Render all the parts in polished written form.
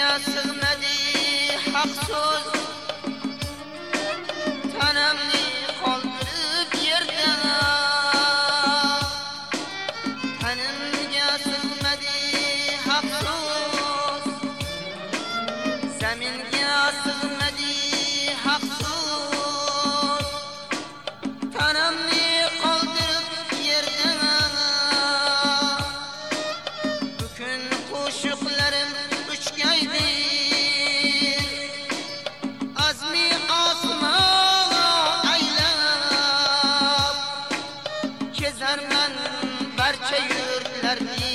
sig'madi haq so'z, tanamni qoldirib yerda. Tanimga sig'madi haq so'z, zaminga sig'madi haq so'z, tanamni qoldirib yerda. Bugün qo'shiqlarim uchgaydi, azmi osmon aylab, kezarman barcha yurtlarni,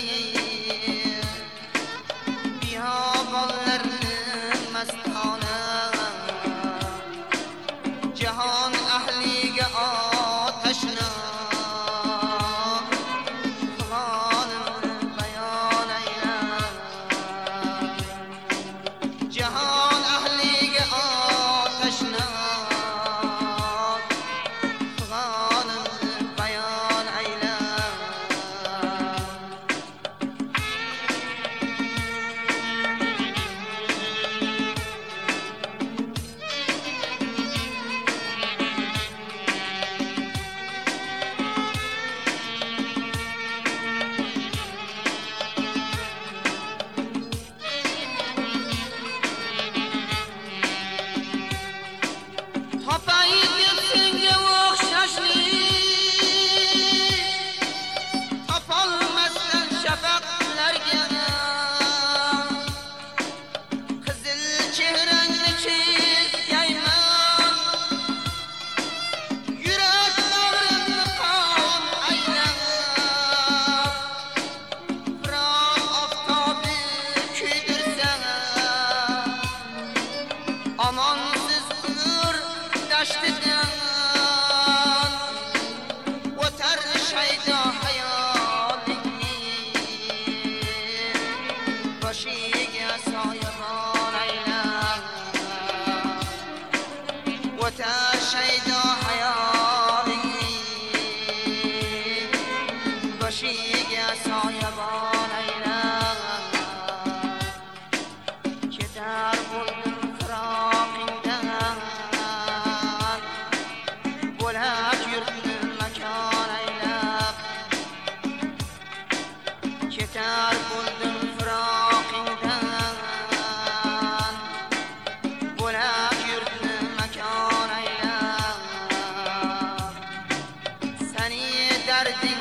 biyobonlarni mastona. Jahon ahliga otashna, jahon ahliga otashna, g'onimni bayon ayla. Topay deb senga o'xshashni, topolmasdan shafaqlarga. Qizil chehrangni chizgayman, yurak bag'rimni qon aylab. Biroq oftobi kuydirsa, amonsiz umr dashtidan o'tar shaydo hayolingni, boshiga soyabon aylab. O'tar shaydo hayolingni, boshiga soyabon aylab. Ketar bo'ldim firog'ingdan, bo'lak yurtni makon aylab. Ketar bo'ldim firog'ingdan, bo'lak yurtni makon aylab. Seni darding